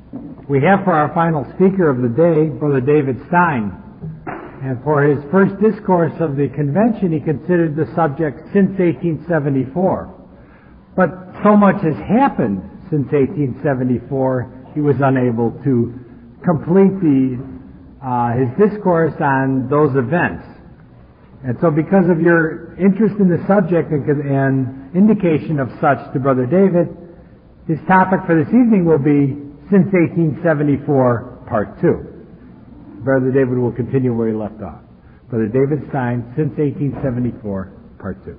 We have for our final speaker of the day, Brother David Stein. And for his first discourse of the convention, he considered the subject since 1874. But so much has happened since 1874, he was unable to complete his discourse on those events. And so because of your interest in the subject and indication of such to Brother David, his topic for this evening will be Since 1874, Part 2. Brother David will continue where he left off. Brother David Stein, Since 1874, Part 2.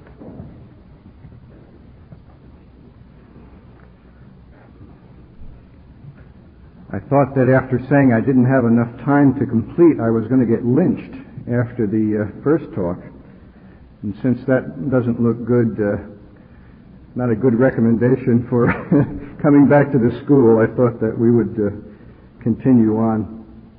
I thought that after saying I didn't have enough time to complete, I was going to get lynched after the first talk. And since that doesn't look good, not a good recommendation for coming back to the school, I thought that we would continue on.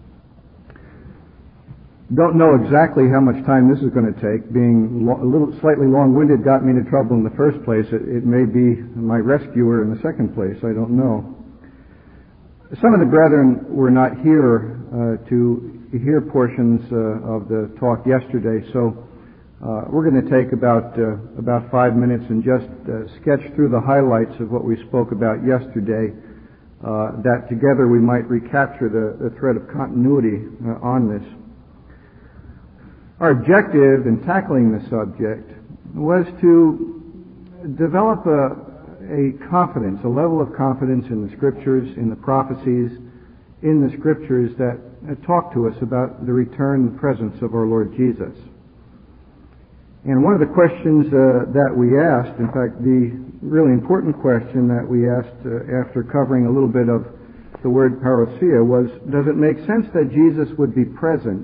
Don't know exactly how much time this is going to take. Being a little slightly long-winded got me into trouble in the first place. It may be my rescuer in the second place. I don't know. Some of the brethren were not here to hear portions of the talk yesterday, so we're going to take about 5 minutes and just sketch through the highlights of what we spoke about yesterday, that together we might recapture the thread of continuity on this. Our objective in tackling the subject was to develop a confidence, a level of confidence in the Scriptures, in the prophecies, in the Scriptures that talk to us about the return and presence of our Lord Jesus. And one of the questions that we asked, in fact, the really important question that we asked after covering a little bit of the word parousia was, does it make sense that Jesus would be present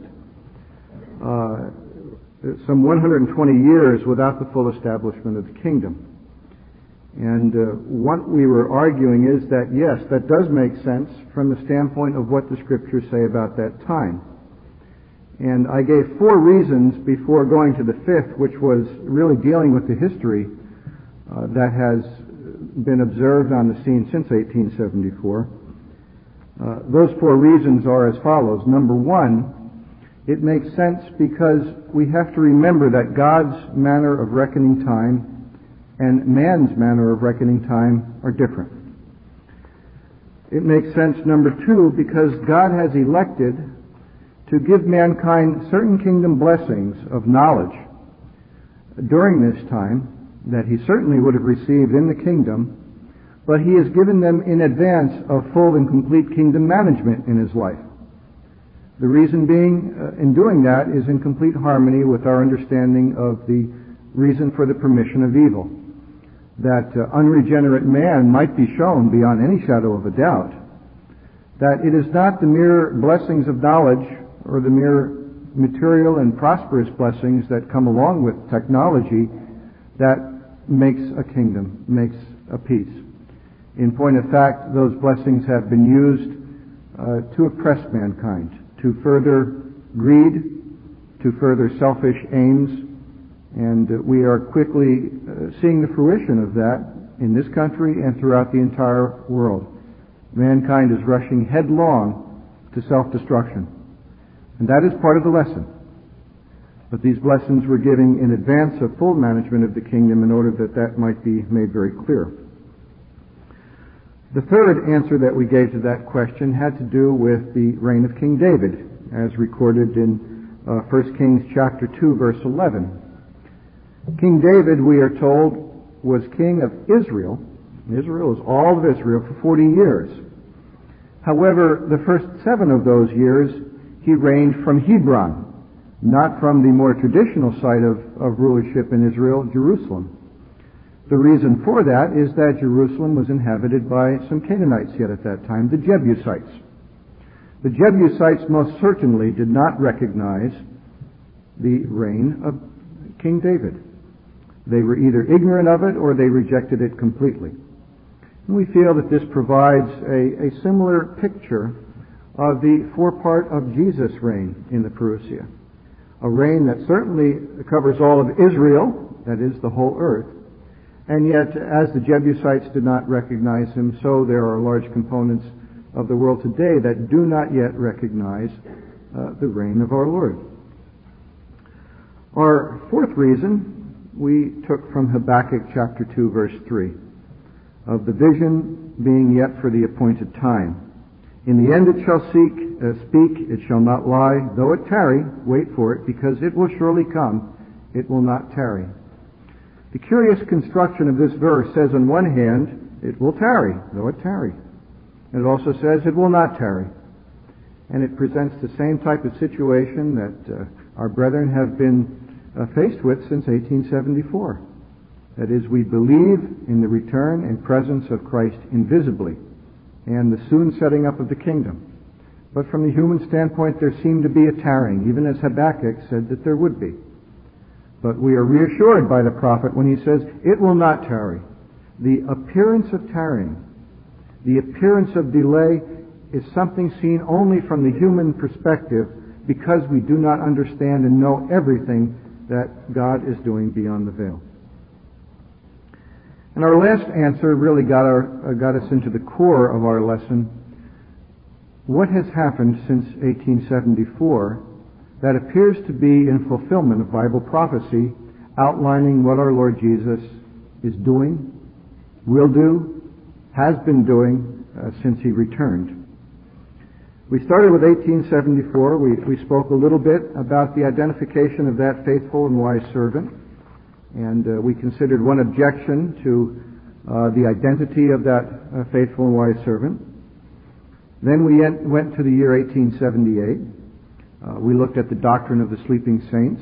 some 120 years without the full establishment of the kingdom? And what we were arguing is that, yes, that does make sense from the standpoint of what the Scriptures say about that time. And I gave 4 reasons before going to the 5th, which was really dealing with the history that has been observed on the scene since 1874. Those 4 reasons are as follows. Number 1, it makes sense because we have to remember that God's manner of reckoning time and man's manner of reckoning time are different. It makes sense, number 2, because God has elected to give mankind certain kingdom blessings of knowledge during this time that he certainly would have received in the kingdom, but he has given them in advance of full and complete kingdom management in his life. The reason being, in doing that, is in complete harmony with our understanding of the reason for the permission of evil. That unregenerate man might be shown beyond any shadow of a doubt that it is not the mere blessings of knowledge or the mere material and prosperous blessings that come along with technology that makes a kingdom, makes a peace. In point of fact, those blessings have been used to oppress mankind, to further greed, to further selfish aims, and we are quickly seeing the fruition of that in this country and throughout the entire world. Mankind is rushing headlong to self-destruction. And that is part of the lesson. But these blessings were given in advance of full management of the kingdom in order that that might be made very clear. The third answer that we gave to that question had to do with the reign of King David, as recorded in 1 Kings chapter 2, verse 11. King David, we are told, was king of Israel. Israel is all of Israel for 40 years. However, the first 7 of those years, he reigned from Hebron, not from the more traditional site of rulership in Israel, Jerusalem. The reason for that is that Jerusalem was inhabited by some Canaanites yet at that time, the Jebusites. The Jebusites most certainly did not recognize the reign of King David. They were either ignorant of it or they rejected it completely. And we feel that this provides a similar picture of the forepart of Jesus' reign in the parousia. A reign that certainly covers all of Israel, that is, the whole earth. And yet, as the Jebusites did not recognize him, so there are large components of the world today that do not yet recognize the reign of our Lord. Our fourth reason we took from Habakkuk chapter 2, verse 3, of the vision being yet for the appointed time. In the end it shall speak, it shall not lie. Though it tarry, wait for it, because it will surely come, it will not tarry. The curious construction of this verse says on one hand, it will tarry, though it tarry. And it also says it will not tarry. And it presents the same type of situation that our brethren have been faced with since 1874. That is, we believe in the return and presence of Christ invisibly and the soon setting up of the kingdom. But from the human standpoint, there seemed to be a tarrying, even as Habakkuk said that there would be. But we are reassured by the prophet when he says, it will not tarry. The appearance of tarrying, the appearance of delay, is something seen only from the human perspective because we do not understand and know everything that God is doing beyond the veil. And our last answer really got us into the core of our lesson. What has happened since 1874 that appears to be in fulfillment of Bible prophecy, outlining what our Lord Jesus is doing, will do, has been doing since He returned? We started with 1874. We spoke a little bit about the identification of that faithful and wise servant. And we considered one objection to the identity of that faithful and wise servant. Then we went to the year 1878. We looked at the doctrine of the sleeping saints.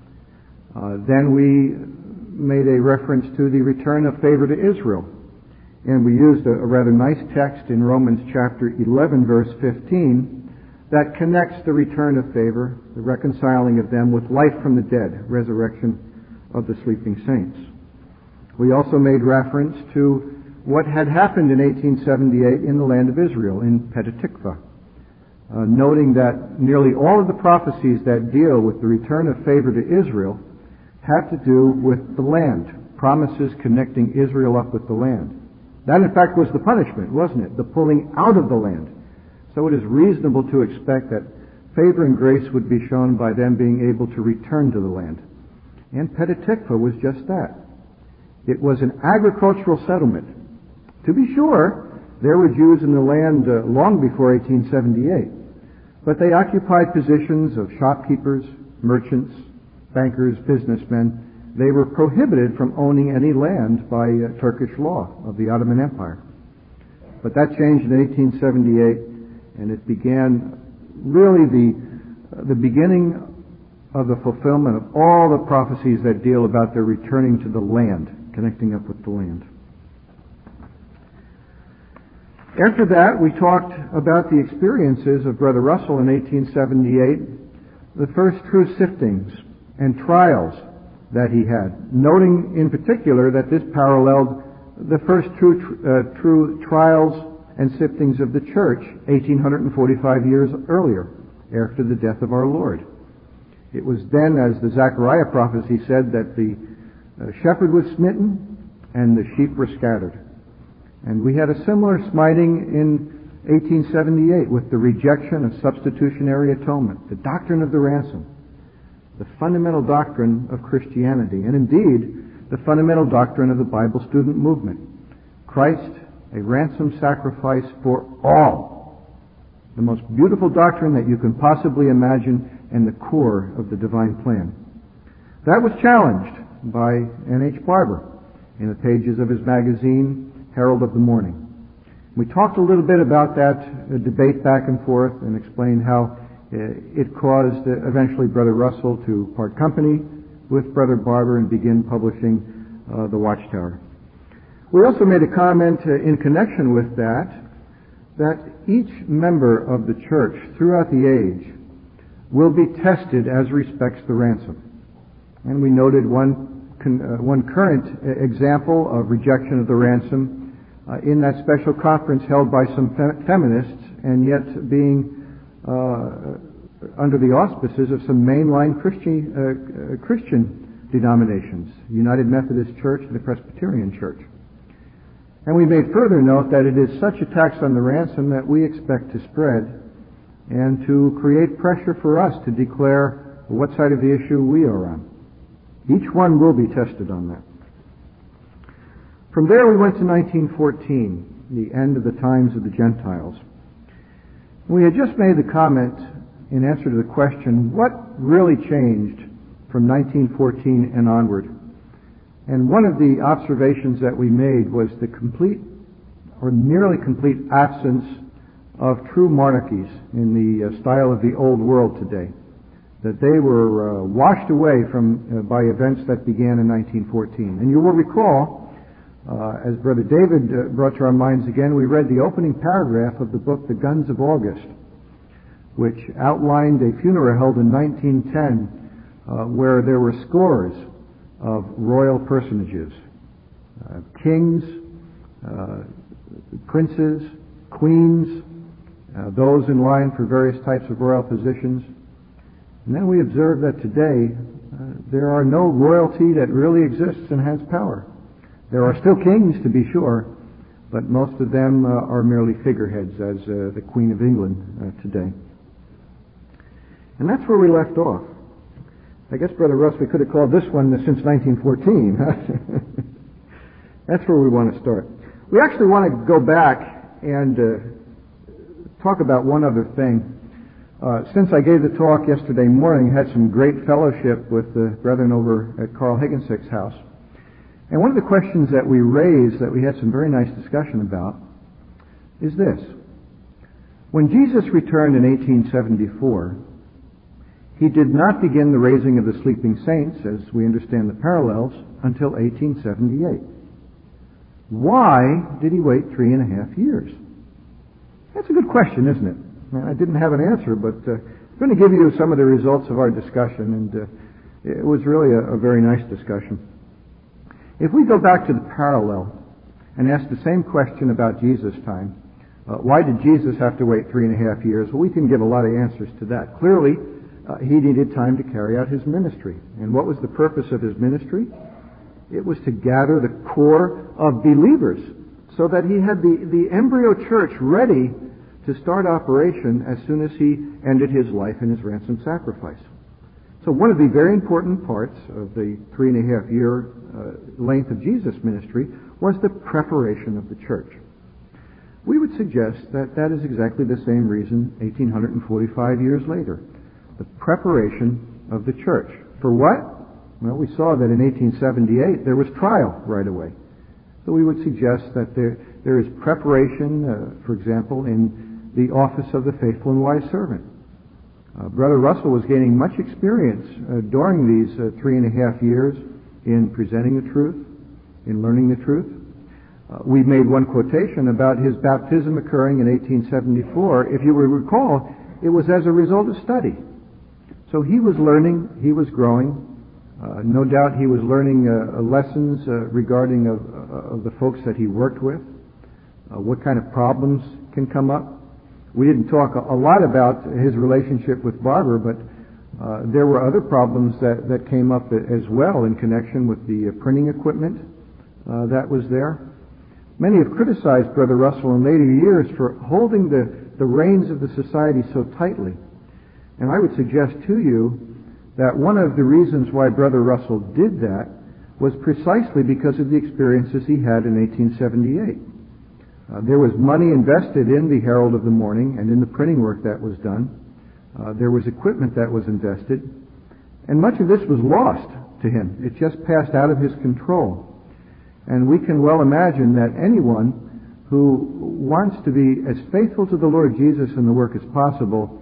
Then we made a reference to the return of favor to Israel. And we used a rather nice text in Romans chapter 11, verse 15, that connects the return of favor, the reconciling of them, with life from the dead, resurrection of the sleeping saints. We also made reference to what had happened in 1878 in the land of Israel, in Petah Tikva, noting that nearly all of the prophecies that deal with the return of favor to Israel have to do with the land, promises connecting Israel up with the land. That, in fact, was the punishment, wasn't it? The pulling out of the land. So it is reasonable to expect that favor and grace would be shown by them being able to return to the land. And Petah Tikva was just that. It was an agricultural settlement. To be sure, there were Jews in the land long before 1878, but they occupied positions of shopkeepers, merchants, bankers, businessmen. They were prohibited from owning any land by Turkish law of the Ottoman Empire. But that changed in 1878, and it began really the beginning of the fulfillment of all the prophecies that deal about their returning to the land, connecting up with the land. After that, we talked about the experiences of Brother Russell in 1878, the first true siftings and trials that he had, noting in particular that this paralleled the first true trials and siftings of the church 1845 years earlier, after the death of our Lord. It was then, as the Zechariah prophecy said, that the shepherd was smitten and the sheep were scattered. And we had a similar smiting in 1878 with the rejection of substitutionary atonement, the doctrine of the ransom, the fundamental doctrine of Christianity, and indeed the fundamental doctrine of the Bible student movement. Christ, a ransom sacrifice for all. The most beautiful doctrine that you can possibly imagine, and the core of the divine plan. That was challenged by N.H. Barber in the pages of his magazine, Herald of the Morning. We talked a little bit about that debate back and forth and explained how it caused eventually Brother Russell to part company with Brother Barber and begin publishing The Watchtower. We also made a comment in connection with that each member of the church throughout the age will be tested as respects the ransom. And we noted one current example of rejection of the ransom in that special conference held by some feminists, and yet being under the auspices of some mainline Christian denominations, United Methodist Church and the Presbyterian Church. And we made further note that it is such a tax on the ransom that we expect to spread and to create pressure for us to declare what side of the issue we are on. Each one will be tested on that. From there we went to 1914, the end of the times of the Gentiles. We had just made the comment in answer to the question, what really changed from 1914 and onward? And one of the observations that we made was the complete or nearly complete absence of true monarchies in the style of the old world today. That they were washed away by events that began in 1914. And you will recall, as Brother David brought to our minds again, we read the opening paragraph of the book The Guns of August, which outlined a funeral held in 1910 where there were scores of royal personages, kings, princes, queens, those in line for various types of royal positions. And then we observe that today there are no royalty that really exists and has power. There are still kings, to be sure, but most of them are merely figureheads, as the Queen of England today. And that's where we left off. I guess, Brother Russ, we could have called this one Since 1914. That's where we want to start. We actually want to go back and talk about one other thing. Since I gave the talk yesterday morning, I had some great fellowship with the brethren over at Carl Higginsick's house. And one of the questions that we raised, that we had some very nice discussion about, is this. When Jesus returned in 1874, he did not begin the raising of the sleeping saints, as we understand the parallels, until 1878. Why did he wait 3.5 years? That's a good question, isn't it? I didn't have an answer, but I'm going to give you some of the results of our discussion, and it was really a very nice discussion. If we go back to the parallel and ask the same question about Jesus' time, why did Jesus have to wait 3.5 years? Well, we can give a lot of answers to that. Clearly, he needed time to carry out his ministry. And what was the purpose of his ministry? It was to gather the core of believers so that he had the embryo church ready to start operation as soon as he ended his life in his ransom sacrifice. So one of the very important parts of the 3.5 year length of Jesus' ministry was the preparation of the church. We would suggest that that is exactly the same reason 1845 years later. The preparation of the church. For what? Well, we saw that in 1878 there was trial right away. So we would suggest that there is preparation, for example, in the office of the faithful and wise servant. Brother Russell was gaining much experience during these 3.5 years in presenting the truth, in learning the truth. We made one quotation about his baptism occurring in 1874. If you will recall, it was as a result of study. So he was learning, he was growing. No doubt he was learning lessons regarding of the folks that he worked with, what kind of problems can come up. We didn't talk a lot about his relationship with Barber, but there were other problems that came up as well in connection with the printing equipment that was there. Many have criticized Brother Russell in later years for holding the reins of the society so tightly. And I would suggest to you that one of the reasons why Brother Russell did that was precisely because of the experiences he had in 1878. There was money invested in the Herald of the Morning and in the printing work that was done. There was equipment that was invested. And much of this was lost to him. It just passed out of his control. And we can well imagine that anyone who wants to be as faithful to the Lord Jesus in the work as possible,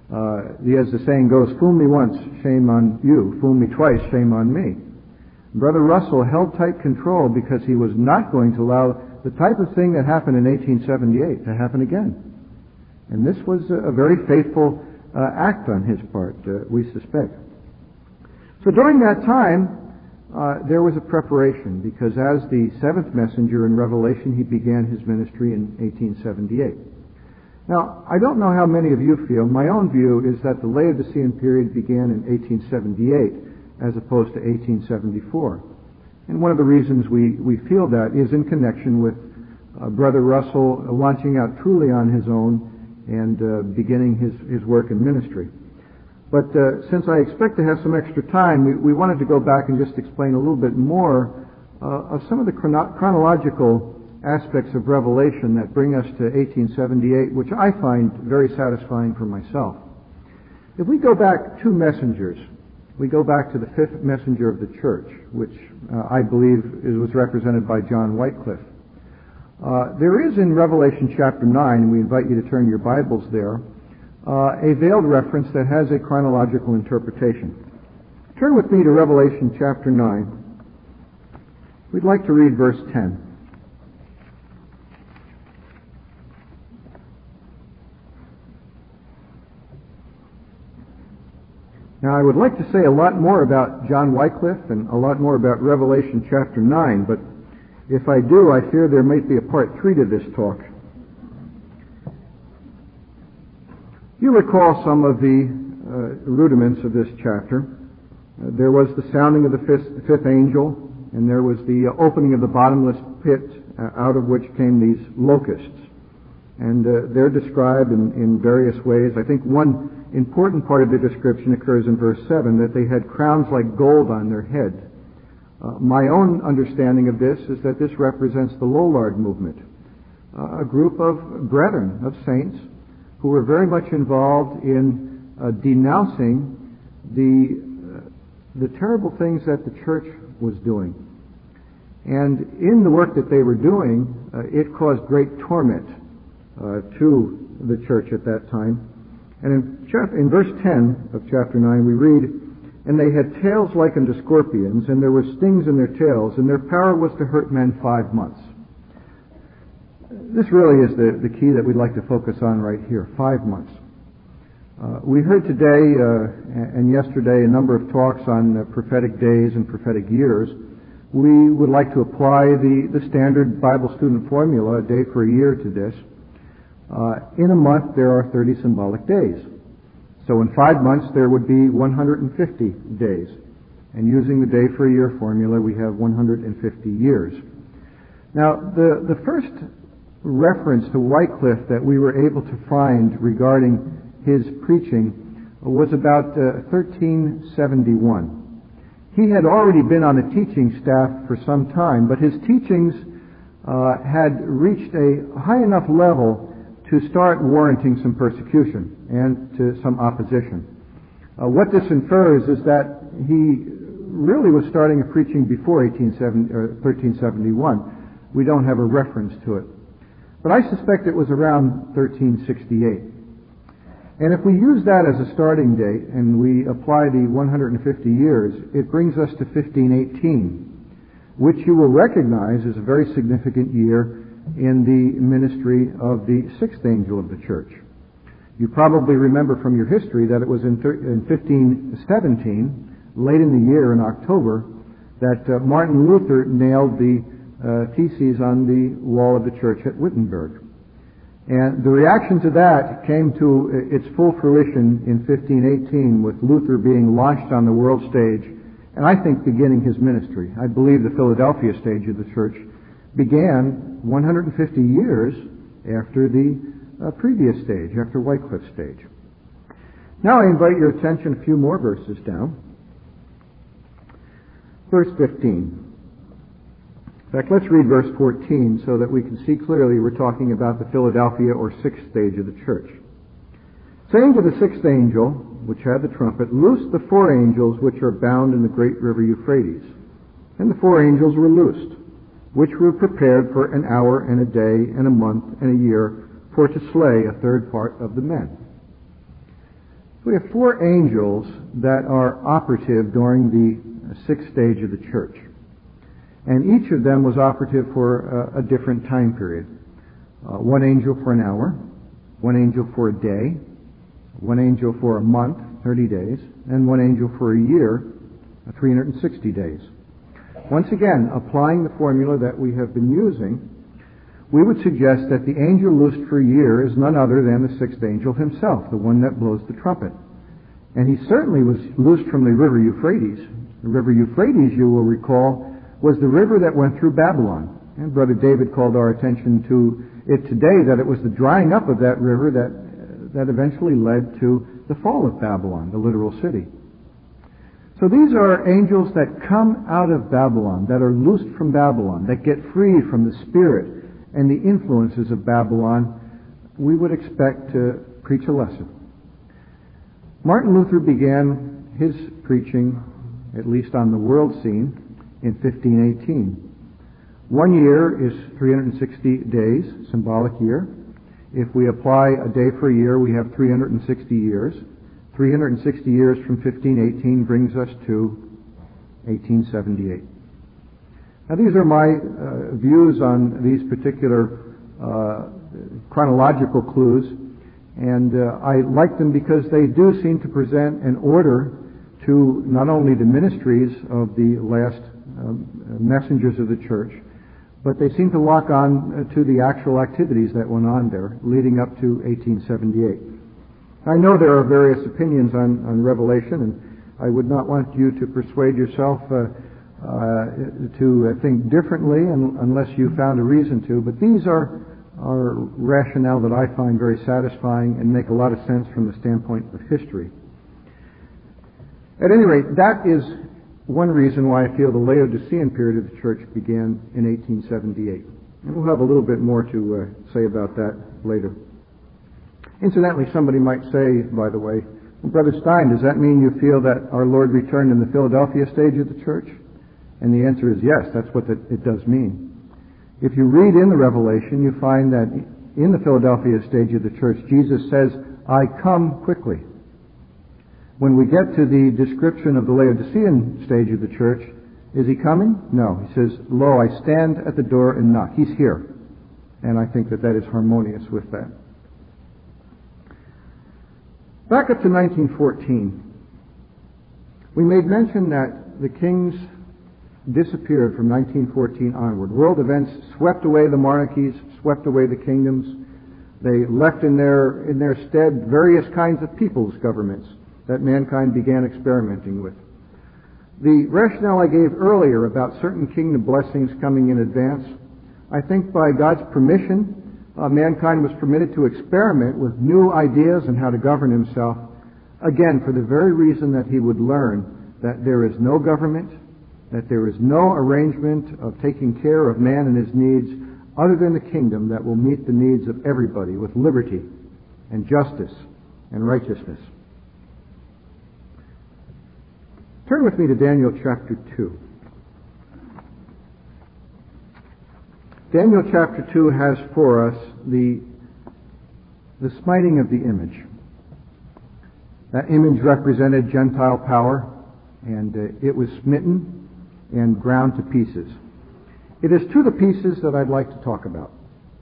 as the saying goes, fool me once, shame on you. Fool me twice, shame on me. Brother Russell held tight control because he was not going to allow the type of thing that happened in 1878 to happen again. And this was a very faithful act on his part, we suspect. So during that time, there was a preparation, because as the seventh messenger in Revelation, he began his ministry in 1878. Now, I don't know how many of you feel. My own view is that the Laodicean period began in 1878 as opposed to 1874. And one of the reasons we feel that is in connection with Brother Russell launching out truly on his own and beginning his work in ministry. But since I expect to have some extra time, we wanted to go back and just explain a little bit more of some of the chronological aspects of Revelation that bring us to 1878, which I find very satisfying for myself. If we go back 2 messengers, we go back to the 5th messenger of the church, which I believe was represented by John Wycliffe. There is in Revelation chapter 9, and we invite you to turn your Bibles there, a veiled reference that has a chronological interpretation. Turn with me to Revelation chapter 9. We'd like to read verse 10. Now, I would like to say a lot more about John Wycliffe and a lot more about Revelation chapter 9, but if I do, I fear there might be a part 3 to this talk. You recall some of the rudiments of this chapter. There was the sounding of the fifth angel, and there was the opening of the bottomless pit, out of which came these locusts. And they're described in various ways. I think one important part of the description occurs in verse 7, that they had crowns like gold on their head. My own understanding of this is that this represents the Lollard movement, a group of brethren, of saints, who were very much involved in denouncing the terrible things that the church was doing. And in the work that they were doing, it caused great torment to the church at that time. And in verse 10 of chapter 9 we read, "And they had tails like unto scorpions, and there were stings in their tails, and their power was to hurt men 5 months." This really is the key that we'd like to focus on right here, 5 months. We heard today and yesterday a number of talks on prophetic days and prophetic years. We would like to apply the standard Bible student formula, a day for a year, to this. In a month there are 30 symbolic days. So in 5 months there would be 150 days. And using the day for a year formula, we have 150 years. Now, the first reference to Wycliffe that we were able to find regarding his preaching was about 1371. He had already been on the teaching staff for some time, but his teachings had reached a high enough level to start warranting some persecution and to some opposition. What this infers is that he really was starting a preaching before 1371. We don't have a reference to it. But I suspect it was around 1368. And if we use that as a starting date and we apply the 150 years, it brings us to 1518, which you will recognize as a very significant year in the ministry of the 6th angel of the church. You probably remember from your history that it was in 1517, late in the year in October, that Martin Luther nailed the theses on the wall of the church at Wittenberg. And the reaction to that came to its full fruition in 1518 with Luther being launched on the world stage and I think beginning his ministry. I believe the Philadelphia stage of the church began 150 years after the previous stage, after Wycliffe's stage. Now I invite your attention a few more verses down. Verse 15. In fact, let's read verse 14 so that we can see clearly we're talking about the Philadelphia or 6th stage of the church. Saying to the 6th angel, which had the trumpet, "Loose the 4 angels which are bound in the great river Euphrates." And the 4 angels were loosed, which were prepared for an hour and a day and a month and a year, for to slay a third part of the men. So we have 4 angels that are operative during the 6th stage of the church. And each of them was operative for a different time period. 1 angel for an hour, 1 angel for a day, 1 angel for a month, 30 days, and 1 angel for a year, 360 days. Once again, applying the formula that we have been using, we would suggest that the angel loosed for a year is none other than the 6th angel himself, the one that blows the trumpet. And he certainly was loosed from the river Euphrates. The river Euphrates, you will recall, was the river that went through Babylon. And Brother David called our attention to it today, that it was the drying up of that river that eventually led to the fall of Babylon, the literal city. So these are angels that come out of Babylon, that are loosed from Babylon, that get free from the spirit and the influences of Babylon. We would expect to preach a lesson. Martin Luther began his preaching, at least on the world scene, in 1518. 1 year is 360 days, symbolic year. If we apply a day for a year, we have 360 years. 360 years from 1518 brings us to 1878. Now these are my views on these particular chronological clues, and I like them because they do seem to present an order to not only the ministries of the last messengers of the church, but they seem to lock on to the actual activities that went on there leading up to 1878. I know there are various opinions on Revelation, and I would not want you to persuade yourself to think differently unless you found a reason to, but these are rationale that I find very satisfying and make a lot of sense from the standpoint of history. At any rate, that is one reason why I feel the Laodicean period of the church began in 1878. And we'll have a little bit more to say about that later. Incidentally, somebody might say, by the way, Brother Stein, does that mean you feel that our Lord returned in the Philadelphia stage of the church? And the answer is yes, that's what it does mean. If you read in the Revelation, you find that in the Philadelphia stage of the church, Jesus says, I come quickly. When we get to the description of the Laodicean stage of the church, is he coming? No. He says, Lo, I stand at the door and knock. He's here. And I think that is harmonious with that. Back up to 1914. We made mention that the kings disappeared from 1914 onward. World events swept away the monarchies, swept away the kingdoms. They left in their stead various kinds of people's governments that mankind began experimenting with. The rationale I gave earlier about certain kingdom blessings coming in advance, I think by God's permission, mankind was permitted to experiment with new ideas on how to govern himself, again, for the very reason that he would learn that there is no government, that there is no arrangement of taking care of man and his needs other than the kingdom that will meet the needs of everybody with liberty and justice and righteousness. Turn with me to Daniel chapter 2. Daniel chapter 2 has for us the smiting of the image. That image represented Gentile power, and it was smitten and ground to pieces. It is to the pieces that I'd like to talk about.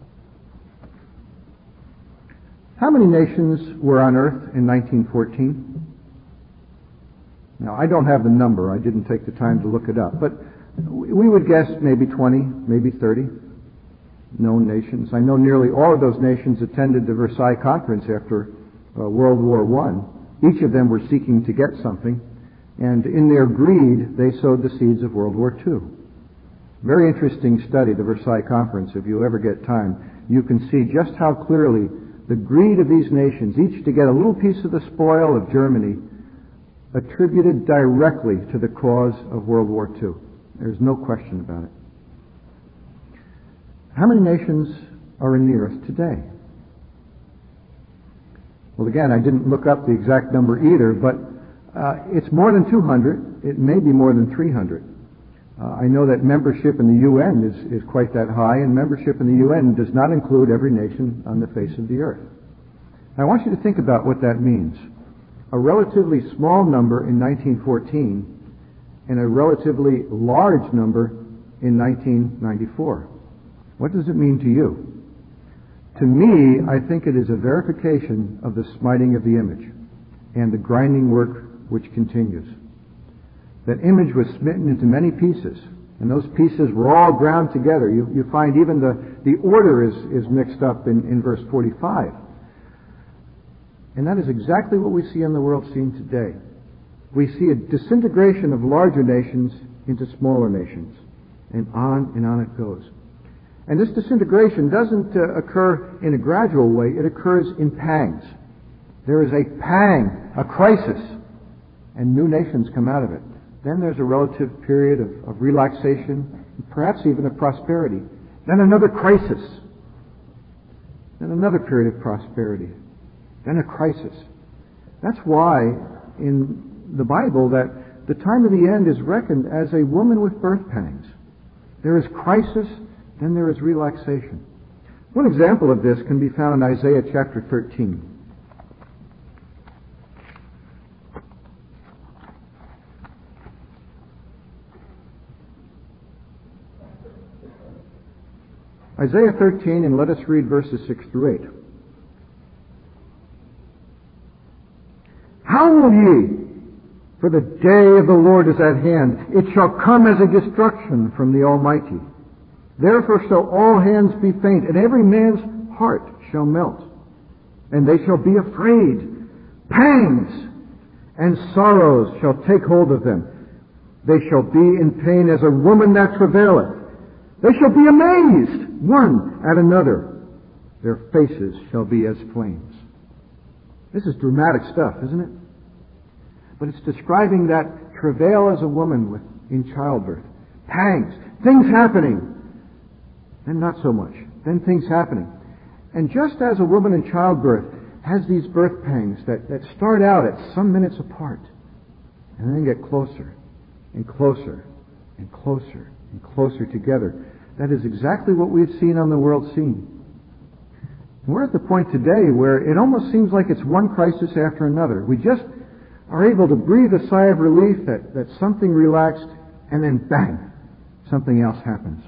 How many nations were on earth in 1914? Now, I don't have the number. I didn't take the time to look it up. But we would guess maybe 20, maybe 30 known nations. I know nearly all of those nations attended the Versailles Conference after World War I. Each of them were seeking to get something. And in their greed, they sowed the seeds of World War II. Very interesting study, the Versailles Conference. If you ever get time, you can see just how clearly the greed of these nations, each to get a little piece of the spoil of Germany, attributed directly to the cause of World War II. There's no question about it. How many nations are in the earth today? Well, again, I didn't look up the exact number either, but it's more than 200. It may be more than 300. I know that membership in the UN is quite that high, and membership in the UN does not include every nation on the face of the earth. I want you to think about what that means. A relatively small number in 1914 and a relatively large number in 1994. What does it mean to you? To me, I think it is a verification of the smiting of the image and the grinding work which continues. That image was smitten into many pieces, and those pieces were all ground together. You find even the order is mixed up in verse 45. And that is exactly what we see in the world scene today. We see a disintegration of larger nations into smaller nations, and on it goes. And this disintegration doesn't occur in a gradual way. It occurs in pangs. There is a pang, a crisis, and new nations come out of it. Then there's a relative period of relaxation, perhaps even of prosperity. Then another crisis. Then another period of prosperity. Then a crisis. That's why in the Bible that the time of the end is reckoned as a woman with birth pangs. There is crisis, then there is relaxation. One example of this can be found in Isaiah chapter 13. Isaiah 13, and let us read verses 6 through 8. Howl ye, for the day of the Lord is at hand. It shall come as a destruction from the Almighty. Therefore shall all hands be faint, and every man's heart shall melt. And they shall be afraid. Pangs and sorrows shall take hold of them. They shall be in pain as a woman that travaileth. They shall be amazed, one at another. Their faces shall be as flames. This is dramatic stuff, isn't it? But it's describing that travail as a woman in childbirth. Pangs, things happening. Then not so much. Then things happening. And just as a woman in childbirth has these birth pangs that start out at some minutes apart and then get closer and closer and closer and closer together, that is exactly what we've seen on the world scene. We're at the point today where it almost seems like it's one crisis after another. We just are able to breathe a sigh of relief that something relaxed, and then bang, something else happens.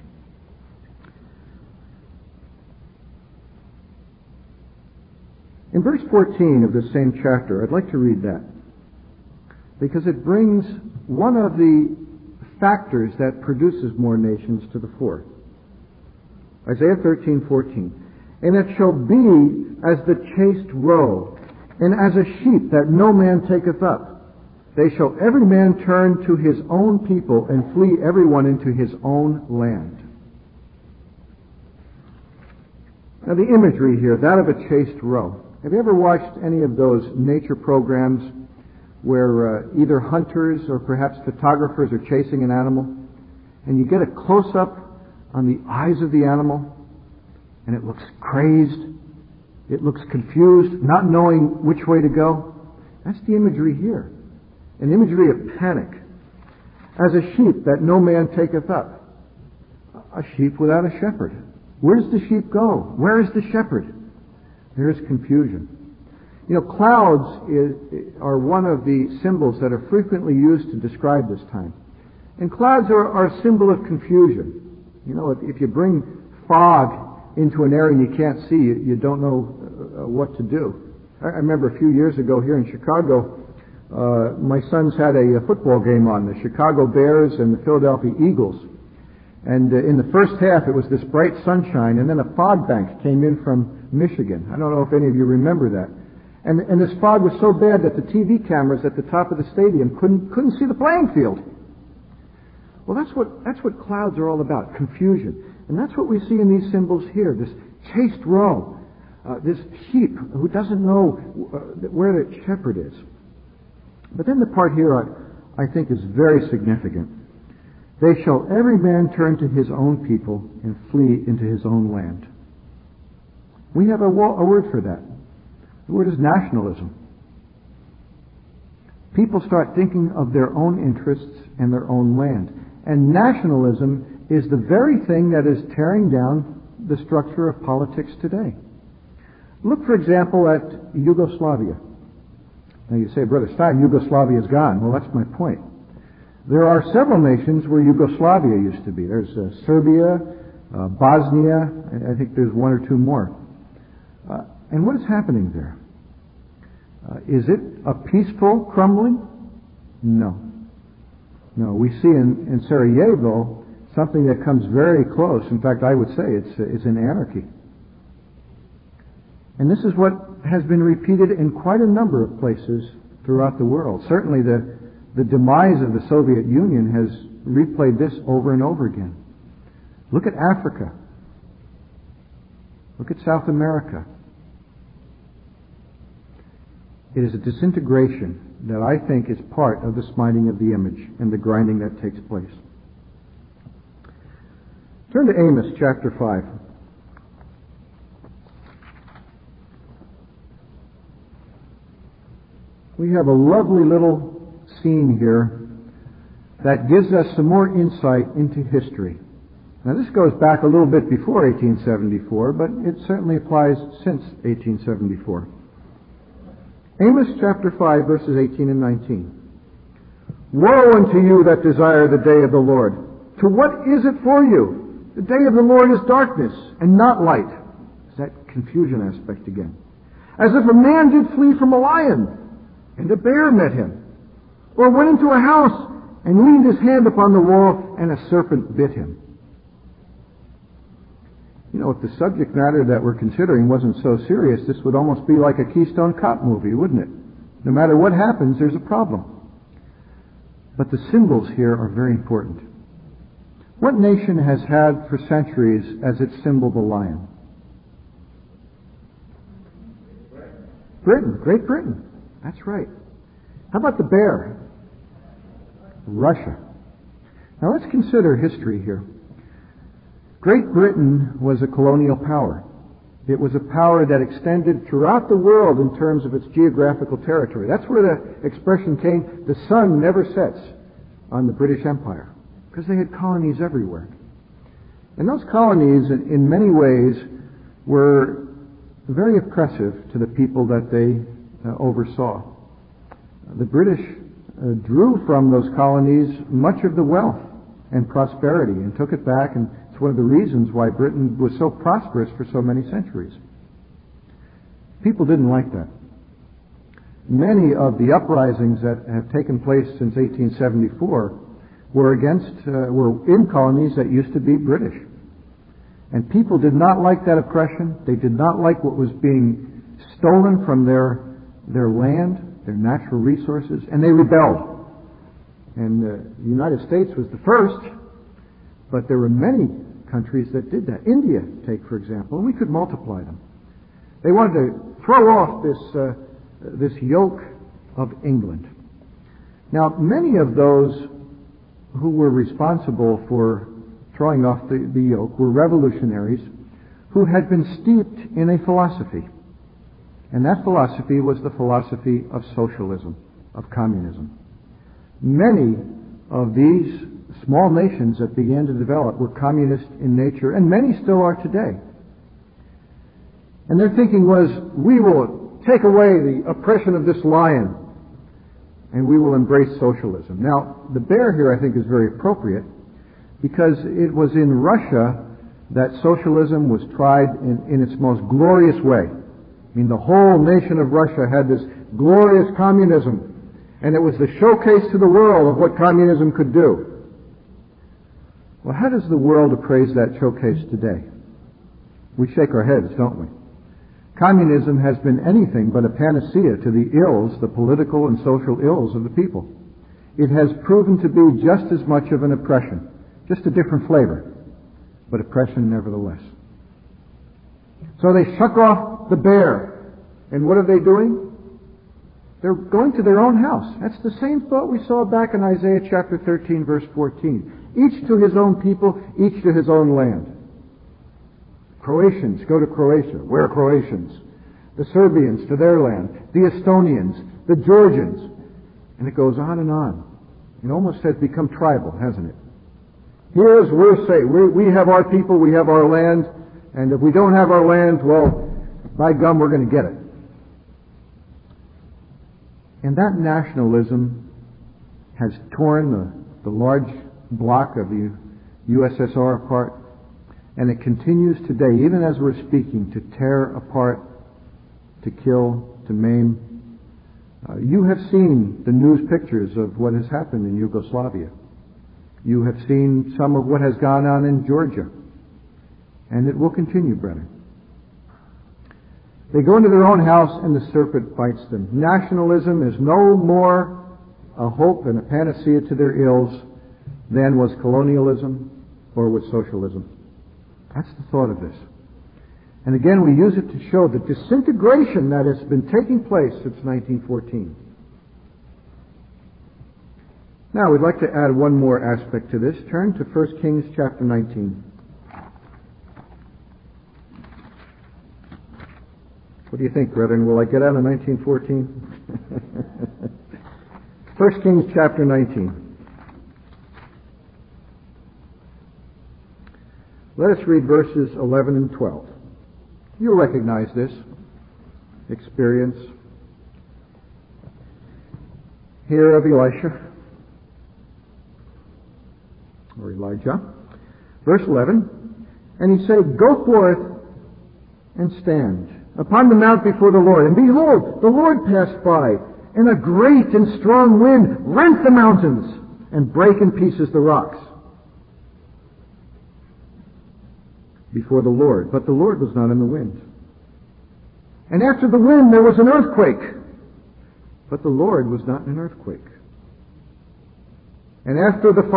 In verse 14 of this same chapter, I'd like to read that, because it brings one of the factors that produces more nations to the fore. Isaiah 13:14. And it shall be as the chaste roe, and as a sheep that no man taketh up. They shall every man turn to his own people, and flee every one into his own land. Now the imagery here, that of a chaste roe. Have you ever watched any of those nature programs where either hunters or perhaps photographers are chasing an animal, and you get a close-up on the eyes of the animal, and it looks crazed, it looks confused, not knowing which way to go? That's the imagery here. An imagery of panic. As a sheep that no man taketh up. A sheep without a shepherd. Where does the sheep go? Where is the shepherd? There is confusion. You know, clouds are one of the symbols that are frequently used to describe this time. And clouds are a symbol of confusion. You know, if you bring fog into an area and you can't see, you don't know what to do. I remember a few years ago here in Chicago, my sons had a football game on, the Chicago Bears and the Philadelphia Eagles. And in the first half, it was this bright sunshine, and then a fog bank came in from Michigan. I don't know if any of you remember that. And this fog was so bad that the TV cameras at the top of the stadium couldn't see the playing field. Well, that's what clouds are all about, confusion. And that's what we see in these symbols here, this chaste roe, this sheep who doesn't know where the shepherd is. But then the part here I think is very significant. They shall every man turn to his own people and flee into his own land. We have a word for that. The word is nationalism. People start thinking of their own interests and their own land. And nationalism is the very thing that is tearing down the structure of politics today. Look, for example, at Yugoslavia. Now you say, Brother Stein, Yugoslavia is gone. Well, that's my point. There are several nations where Yugoslavia used to be. There's Serbia, Bosnia, I think there's one or two more. And what is happening there? Is it a peaceful crumbling? No. No, we see in Sarajevo something that comes very close. In fact, I would say it's an anarchy. And this is what has been repeated in quite a number of places throughout the world. Certainly the demise of the Soviet Union has replayed this over and over again. Look at Africa. Look at South America. It is a disintegration that I think is part of the smiting of the image and the grinding that takes place. Turn to Amos chapter 5. We have a lovely little scene here that gives us some more insight into history. Now this goes back a little bit before 1874, but it certainly applies since 1874. Amos chapter 5, verses 18 and 19. Woe unto you that desire the day of the Lord! To what is it for you? The day of the Lord is darkness, and not light. It's that confusion aspect again. As if a man did flee from a lion, and a bear met him, or went into a house, and leaned his hand upon the wall, and a serpent bit him. You know, if the subject matter that we're considering wasn't so serious, this would almost be like a Keystone Cop movie, wouldn't it? No matter what happens, there's a problem. But the symbols here are very important. What nation has had for centuries as its symbol the lion? Britain. Great Britain. That's right. How about the bear? Russia. Now let's consider history here. Great Britain was a colonial power. It was a power that extended throughout the world in terms of its geographical territory. That's where the expression came, the sun never sets on the British Empire, because they had colonies everywhere. And those colonies, in many ways, were very oppressive to the people that they oversaw. The British drew from those colonies much of the wealth and prosperity and took it back, and it's one of the reasons why Britain was so prosperous for so many centuries. People didn't like that. Many of the uprisings that have taken place since 1874 were in colonies that used to be British. And people did not like that oppression. They did not like what was being stolen from their land, their natural resources, and they rebelled. And the United States was the first, but there were many countries that did that. India, take for example, and we could multiply them. They wanted to throw off this yoke of England. Now, many of those who were responsible for throwing off the yoke were revolutionaries who had been steeped in a philosophy. And that philosophy was the philosophy of socialism, of communism. Many of these small nations that began to develop were communist in nature, and many still are today. And their thinking was, we will take away the oppression of this lion, and we will embrace socialism. Now, the bear here I think is very appropriate, because it was in Russia that socialism was tried in its most glorious way. I mean, the whole nation of Russia had this glorious communism, and it was the showcase to the world of what communism could do. Well, how does the world appraise that showcase today? We shake our heads, don't we? Communism has been anything but a panacea to the ills, the political and social ills of the people. It has proven to be just as much of an oppression, just a different flavor, but oppression nevertheless. So they shuck off the bear. And what are they doing? They're going to their own house. That's the same thought we saw back in Isaiah chapter 13, verse 14. Each to his own people, each to his own land. Croatians go to Croatia. We're Croatians. The Serbians to their land. The Estonians. The Georgians. And it goes on and on. It almost has become tribal, hasn't it? Here's we're safe. We have our people, we have our land, and if we don't have our land, well, by gum, we're going to get it. And that nationalism has torn the large block of the USSR apart, and it continues today, even as we're speaking, to tear apart, to kill, to maim. You have seen the news pictures of what has happened in Yugoslavia. You have seen some of what has gone on in Georgia. And it will continue, brethren. They go into their own house and the serpent bites them. Nationalism is no more a hope and a panacea to their ills than was colonialism or was socialism. That's the thought of this. And again, we use it to show the disintegration that has been taking place since 1914. Now, we'd like to add one more aspect to this. Turn to 1 Kings chapter 19. What do you think, brethren? Will I get out of 1914? 1 Kings chapter 19. Let us read verses 11 and 12. You'll recognize this experience here of Elisha, or Elijah. Verse 11, and he said, go forth and stand upon the mount before the Lord. And behold, the Lord passed by, and a great and strong wind rent the mountains and brake in pieces the rocks before the Lord. But the Lord was not in the wind. And after the wind there was an earthquake. But the Lord was not in an earthquake. And after the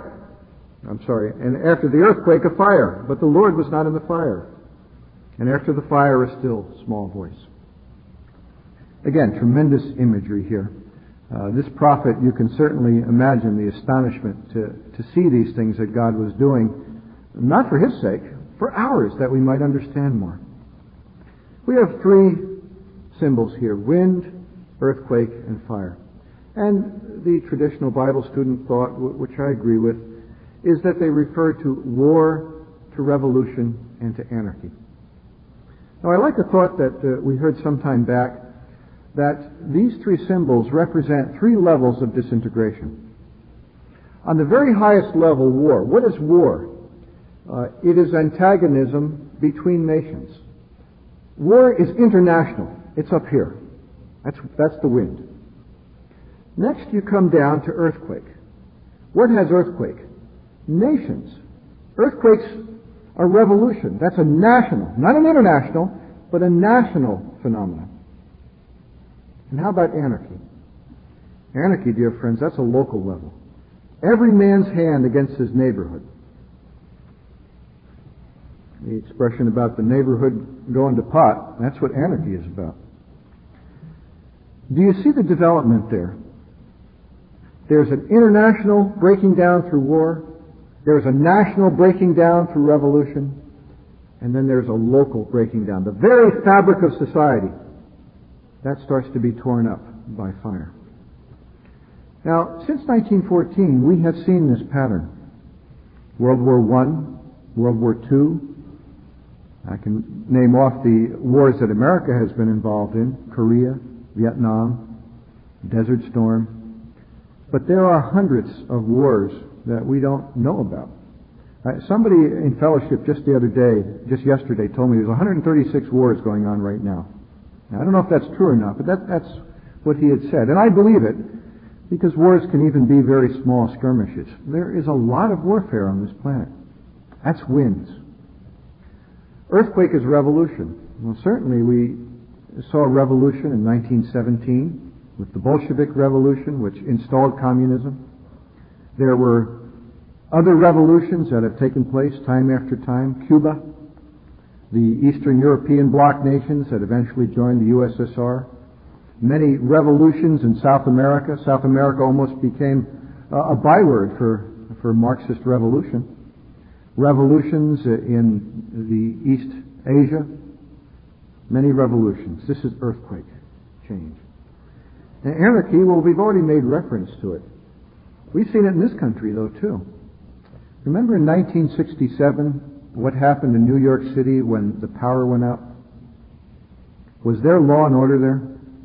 earthquake, a fire. But the Lord was not in the fire. And after the fire, a still small voice. Again, tremendous imagery here. This prophet, you can certainly imagine the astonishment to see these things that God was doing, not for his sake, for ours, that we might understand more. We have three symbols here: wind, earthquake, and fire. And the traditional Bible student thought, which I agree with, is that they refer to war, to revolution, and to anarchy. Now, I like a thought that we heard some time back, that these three symbols represent three levels of disintegration. On the very highest level, war. What is war? It is antagonism between nations. War is international. It's up here. That's the wind. Next, you come down to earthquake. What has earthquake? Nations. Earthquakes are revolution. That's a national, not an international, but a national phenomenon. And how about anarchy? Anarchy, dear friends, that's a local level. Every man's hand against his neighborhood. The expression about the neighborhood going to pot, that's what anarchy is about. Do you see the development there? There's an international breaking down through war. There's a national breaking down through revolution. And then there's a local breaking down. The very fabric of society, that starts to be torn up by fire. Now, since 1914, we have seen this pattern. World War I, World War II. I can name off the wars that America has been involved in: Korea, Vietnam, Desert Storm. But there are hundreds of wars that we don't know about. Somebody in fellowship just yesterday, told me there's 136 wars going on right now. Now, I don't know if that's true or not, but that's what he had said. And I believe it, because wars can even be very small skirmishes. There is a lot of warfare on this planet. That's winds. Earthquake is revolution. Well, certainly we saw a revolution in 1917 with the Bolshevik Revolution, which installed communism. There were other revolutions that have taken place time after time. Cuba, the Eastern European bloc nations that eventually joined the USSR. Many revolutions in South America. South America almost became a byword for Marxist revolution. Revolutions in the East Asia. Many revolutions. This is earthquake change. And anarchy, well, we've already made reference to it. We've seen it in this country, though, too. Remember in 1967 what happened in New York City when the power went out? Was there law and order there?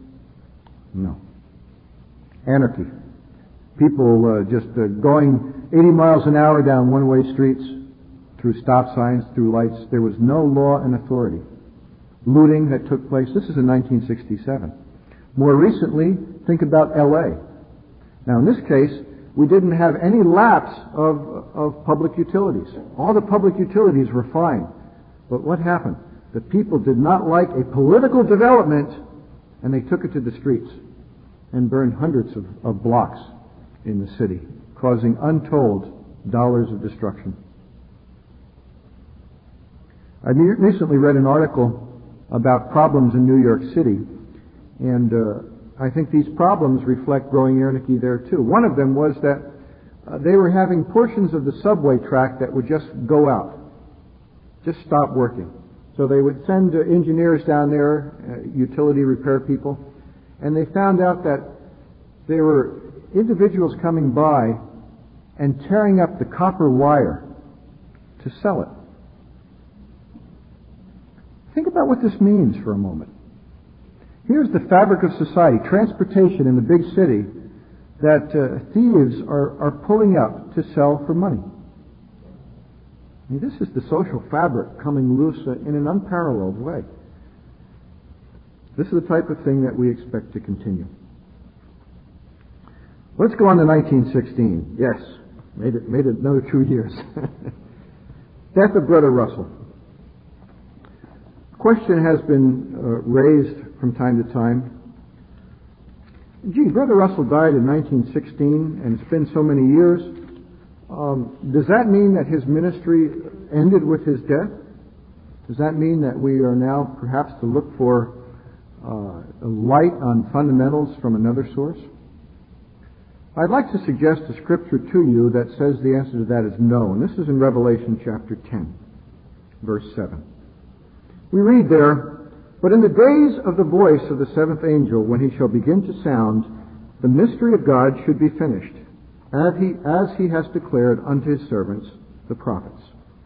No. Anarchy. People just going 80 miles an hour down one-way streets, through stop signs, through lights. There was no law and authority. Looting that took place. This is in 1967. More recently, think about L.A. Now, in this case, we didn't have any lapse of public utilities. All the public utilities were fine. But what happened? The people did not like a political development, and they took it to the streets and burned hundreds of blocks in the city, causing untold dollars of destruction. I recently read an article about problems in New York City, and I think these problems reflect growing anarchy there too. One of them was that they were having portions of the subway track that would just go out, just stop working. So they would send engineers down there, utility repair people, and they found out that there were individuals coming by and tearing up the copper wire to sell it. Think about what this means for a moment. Here's the fabric of society, transportation in the big city, that thieves are pulling up to sell for money. I mean, this is the social fabric coming loose in an unparalleled way. This is the type of thing that we expect to continue. Let's go on to 1916. Yes, made it another 2 years. Death of Brother Russell. The question has been raised from time to time. Gee, Brother Russell died in 1916, and it's been so many years. Does that mean that his ministry ended with his death? Does that mean that we are now perhaps to look for a light on fundamentals from another source? I'd like to suggest a scripture to you that says the answer to that is no, and this is in Revelation chapter 10, verse 7. We read there, "But in the days of the voice of the seventh angel, when he shall begin to sound, the mystery of God should be finished, as he has declared unto his servants, the prophets."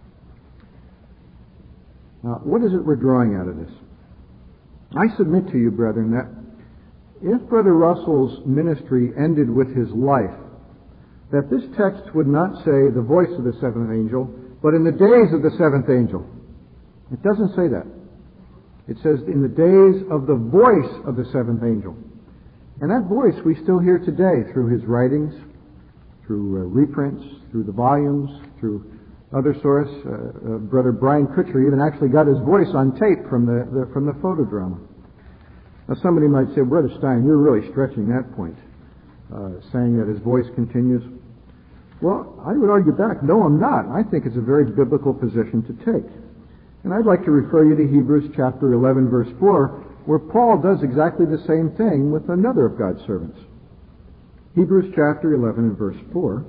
Now, what is it we're drawing out of this? I submit to you, brethren, that if Brother Russell's ministry ended with his life, that this text would not say the voice of the seventh angel, but in the days of the seventh angel. It doesn't say that. It says in the days of the voice of the seventh angel. And that voice we still hear today through his writings, through reprints, through the volumes, through other source. Brother Brian Kutcher even actually got his voice on tape from the photodrama. Now somebody might say, Brother Stein, you're really stretching that point, saying that his voice continues. Well, I would argue back, no, I'm not. I think it's a very biblical position to take. And I'd like to refer you to Hebrews chapter 11, verse 4, where Paul does exactly the same thing with another of God's servants. Hebrews chapter 11 and verse 4.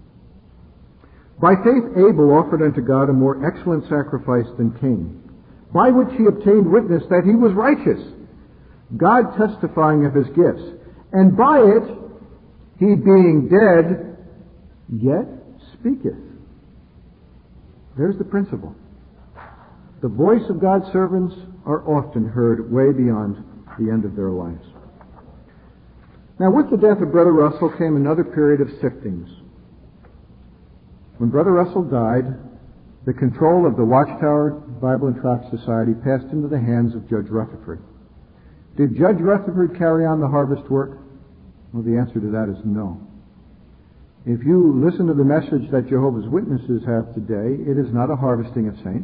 "By faith Abel offered unto God a more excellent sacrifice than Cain, by which he obtained witness that he was righteous, God testifying of his gifts. And by it, he being dead, yet speaketh." There's the principle. The voice of God's servants are often heard way beyond the end of their lives. Now, with the death of Brother Russell came another period of siftings. When Brother Russell died, the control of the Watchtower Bible and Tract Society passed into the hands of Judge Rutherford. Did Judge Rutherford carry on the harvest work? Well, the answer to that is no. If you listen to the message that Jehovah's Witnesses have today, it is not a harvesting of saints.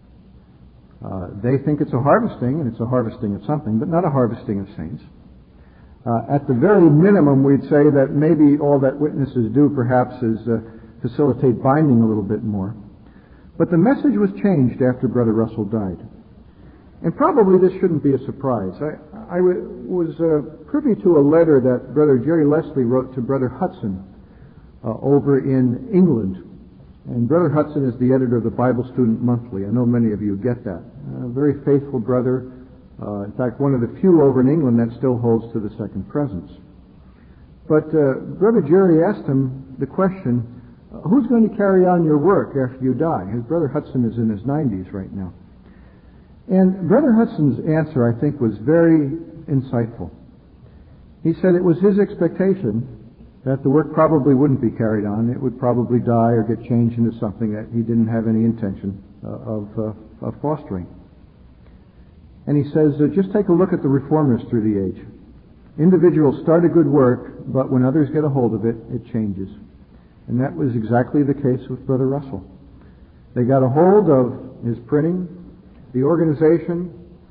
They think it's a harvesting, and it's a harvesting of something, but not a harvesting of saints. At the very minimum, we'd say that maybe all that witnesses do perhaps is facilitate binding a little bit more. But the message was changed after Brother Russell died. And probably this shouldn't be a surprise. I was privy to a letter that Brother Jerry Leslie wrote to Brother Hudson over in England. And Brother Hudson is the editor of the Bible Student Monthly. I know many of you get that. A very faithful brother. In fact, one of the few over in England that still holds to the second presence. But Brother Jerry asked him the question, who's going to carry on your work after you die? His Brother Hudson is in his 90s right now. And Brother Hudson's answer, I think, was very insightful. He said it was his expectation that the work probably wouldn't be carried on. It would probably die or get changed into something that he didn't have any intention of fostering. And he says, just take a look at the reformers through the age. Individuals start a good work, but when others get a hold of it, it changes. And that was exactly the case with Brother Russell. They got a hold of his printing, the organization,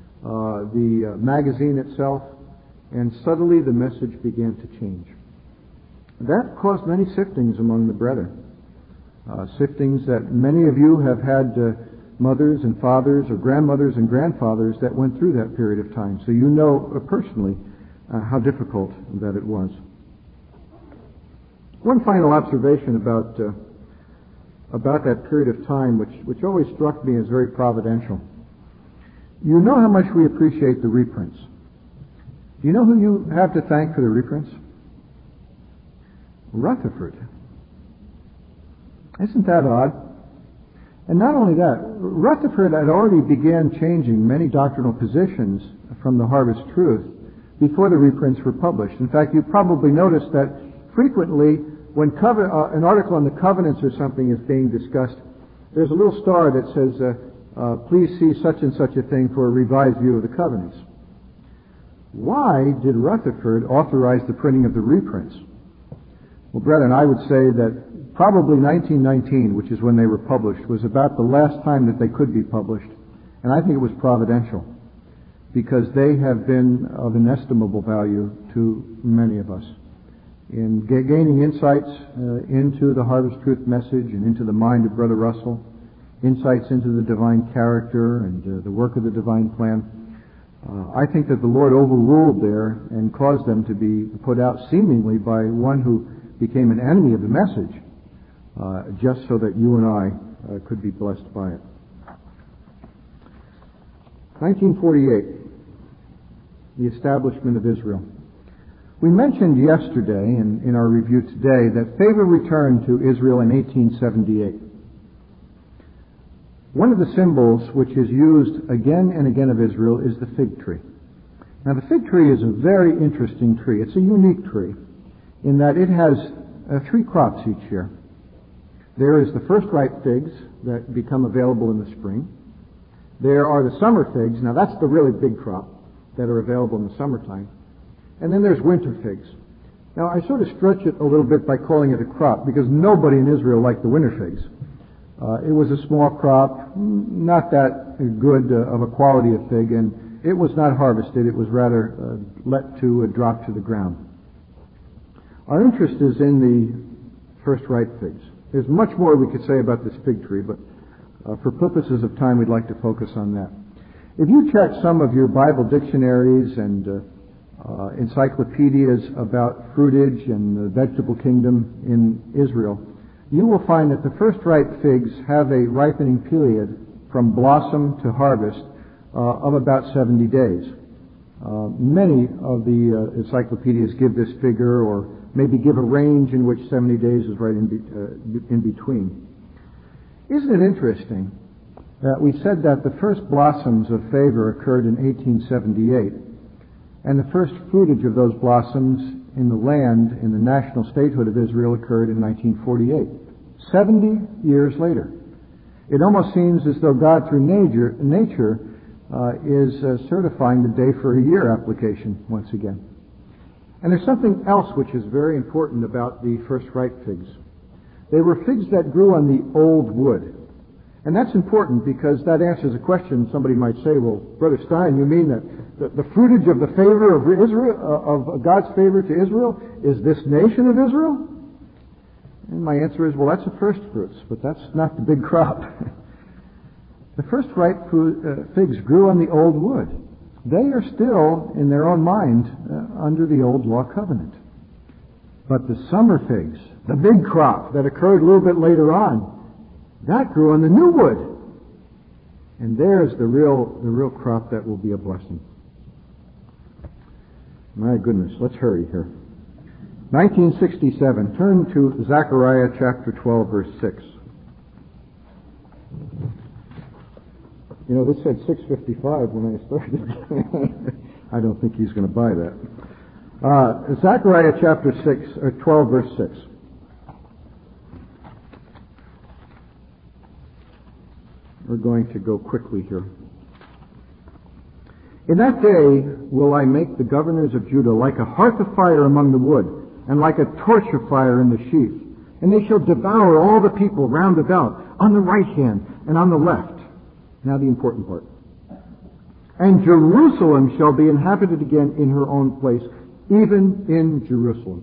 the magazine itself, and subtly the message began to change. That caused many siftings among the brethren. Siftings that many of you have had mothers and fathers or grandmothers and grandfathers that went through that period of time. So you know personally how difficult that it was. One final observation about that period of time, which always struck me as very providential. You know how much we appreciate the reprints. Do you know who you have to thank for the reprints? Rutherford. Isn't that odd? And not only that, Rutherford had already began changing many doctrinal positions from the Harvest Truth before the reprints were published. In fact, you probably noticed that frequently when an article on the covenants or something is being discussed, there's a little star that says, please see such and such a thing for a revised view of the covenants. Why did Rutherford authorize the printing of the reprints? Well, brethren, I would say that probably 1919, which is when they were published, was about the last time that they could be published. And I think it was providential, because they have been of inestimable value to many of us in gaining insights into the Harvest Truth message and into the mind of Brother Russell, insights into the divine character and the work of the divine plan. I think that the Lord overruled there and caused them to be put out seemingly by one who became an enemy of the message, just so that you and I could be blessed by it. 1948, the establishment of Israel. We mentioned yesterday in our review today that favor returned to Israel in 1878. One of the symbols which is used again and again of Israel is the fig tree. Now, the fig tree is a very interesting tree. It's a unique tree in that it has 3 crops each year. There is the first ripe figs that become available in the spring. There are the summer figs. Now, that's the really big crop that are available in the summertime. And then there's winter figs. Now, I sort of stretch it a little bit by calling it a crop, because nobody in Israel liked the winter figs. It was a small crop, not that good of a quality of fig, and it was not harvested. It was rather let to drop to the ground. Our interest is in the first ripe figs. There's much more we could say about this fig tree, but for purposes of time, we'd like to focus on that. If you check some of your Bible dictionaries and encyclopedias about fruitage and the vegetable kingdom in Israel, you will find that the first ripe figs have a ripening period from blossom to harvest of about 70 days. Many of the encyclopedias give this figure, or maybe give a range in which 70 days is right in between. Isn't it interesting that we said that the first blossoms of favor occurred in 1878, and the first fruitage of those blossoms in the land, in the national statehood of Israel, occurred in 1948, 70 years later. It almost seems as though God, through nature is certifying the day for a year application once again. And there's something else which is very important about the first ripe figs. They were figs that grew on the old wood. And that's important because that answers a question. Somebody might say, well, Brother Stein, you mean that the fruitage of the favor of Israel, of God's favor to Israel, is this nation of Israel? And my answer is, well, that's the first fruits, but that's not the big crop. The first ripe figs grew on the old wood. They are still, in their own mind, under the old law covenant. But the summer figs, the big crop that occurred a little bit later on, that grew on the new wood. And there's the real crop that will be a blessing. My goodness, let's hurry here. 1967. Turn to Zechariah chapter 12, verse 6. You know, this said 6:55 when I started. I don't think he's going to buy that. Zechariah chapter 12, verse 6. We're going to go quickly here. In that day will I make the governors of Judah like a hearth of fire among the wood, and like a torch of fire in the sheath. And they shall devour all the people round about, on the right hand and on the left. Now the important part. And Jerusalem shall be inhabited again in her own place, even in Jerusalem.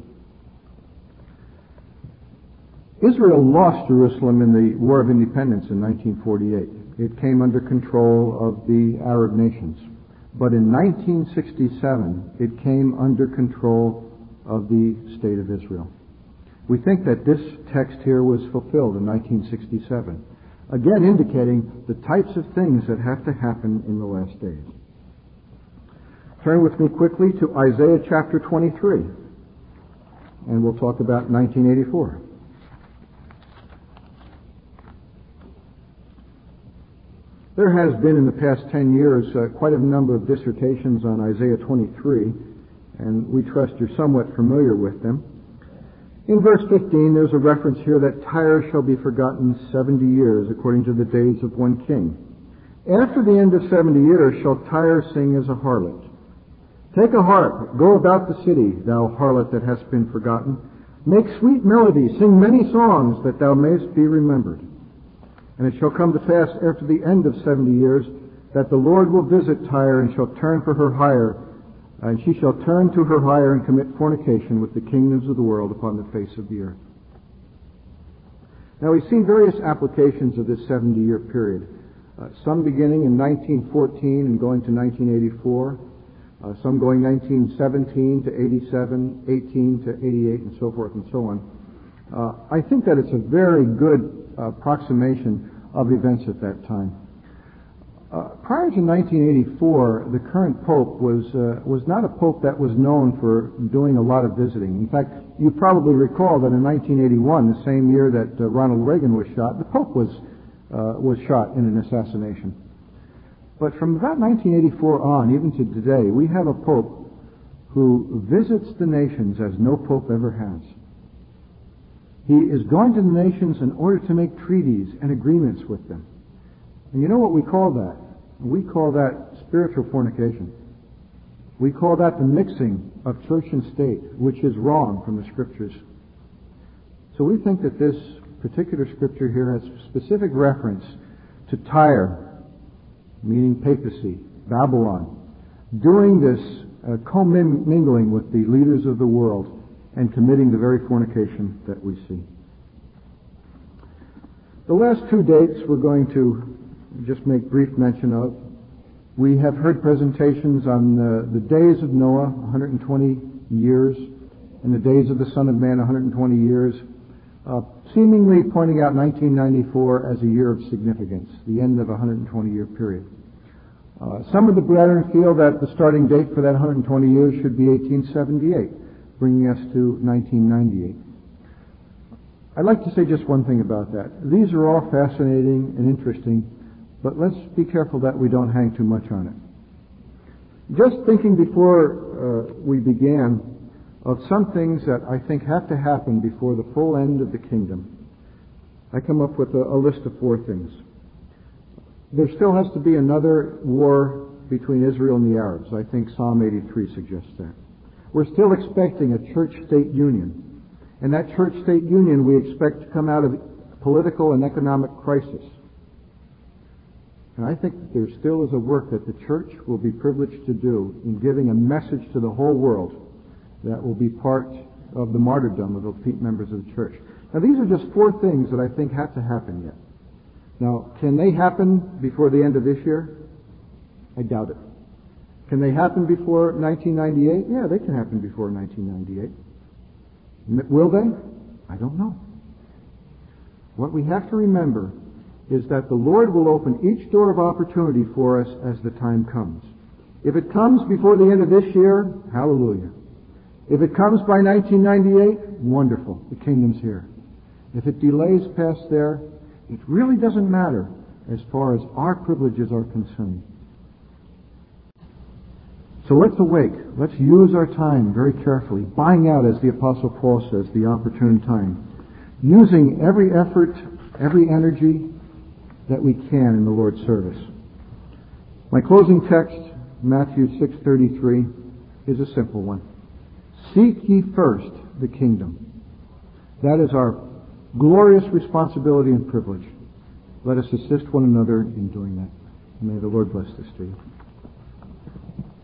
Israel lost Jerusalem in the War of Independence in 1948. it came under control of the Arab nations. But in 1967, it came under control of the State of Israel. We think that this text here was fulfilled in 1967, again indicating the types of things that have to happen in the last days. Turn with me quickly to Isaiah chapter 23, and we'll talk about 1984. There has been in the past 10 years quite a number of dissertations on Isaiah 23, and we trust you're somewhat familiar with them. In verse 15, there's a reference here that Tyre shall be forgotten 70 years, according to the days of one king. After the end of 70 years shall Tyre sing as a harlot. Take a harp, go about the city, thou harlot that hast been forgotten. Make sweet melody, sing many songs, that thou mayest be remembered. And it shall come to pass after the end of 70 years that the Lord will visit Tyre and shall turn for her hire, and she shall turn to her hire and commit fornication with the kingdoms of the world upon the face of the earth. Now we've seen various applications of this 70-year period, some beginning in 1914 and going to 1984, some going 1917 to 87, 18 to 88, and so forth and so on. I think that it's a very good approximation of events at that time. Prior to 1984, the current pope was not a pope that was known for doing a lot of visiting. In fact, you probably recall that in 1981, the same year that Ronald Reagan was shot, the pope was shot in an assassination. But from about 1984 on, even to today, we have a pope who visits the nations as no pope ever has. He is going to the nations in order to make treaties and agreements with them. And you know what we call that? We call that spiritual fornication. We call that the mixing of church and state, which is wrong from the Scriptures. So we think that this particular Scripture here has specific reference to Tyre, meaning papacy, Babylon, doing this commingling with the leaders of the world and committing the very fornication that we see. The last two dates we're going to just make brief mention of. We have heard presentations on the days of Noah, 120 years, and the days of the Son of Man, 120 years, seemingly pointing out 1994 as a year of significance, the end of a 120-year period. Some of the brethren feel that the starting date for that 120 years should be 1878, bringing us to 1998. I'd like to say just one thing about that. These are all fascinating and interesting, but let's be careful that we don't hang too much on it. Just thinking before we began of some things that I think have to happen before the full end of the kingdom, I come up with a list of 4 things. There still has to be another war between Israel and the Arabs. I think Psalm 83 suggests that. We're still expecting a church-state union. And that church-state union we expect to come out of political and economic crisis. And I think that there still is a work that the church will be privileged to do in giving a message to the whole world that will be part of the martyrdom of the members of the church. Now these are just 4 things that I think have to happen yet. Now, can they happen before the end of this year? I doubt it. Can they happen before 1998? Yeah, they can happen before 1998. Will they? I don't know. What we have to remember is that the Lord will open each door of opportunity for us as the time comes. If it comes before the end of this year, hallelujah. If it comes by 1998, wonderful. The kingdom's here. If it delays past there, it really doesn't matter as far as our privileges are concerned. So let's awake. Let's use our time very carefully, buying out, as the Apostle Paul says, the opportune time, using every effort, every energy that we can in the Lord's service. My closing text, Matthew 6:33, is a simple one. Seek ye first the kingdom. That is our glorious responsibility and privilege. Let us assist one another in doing that. May the Lord bless this to you.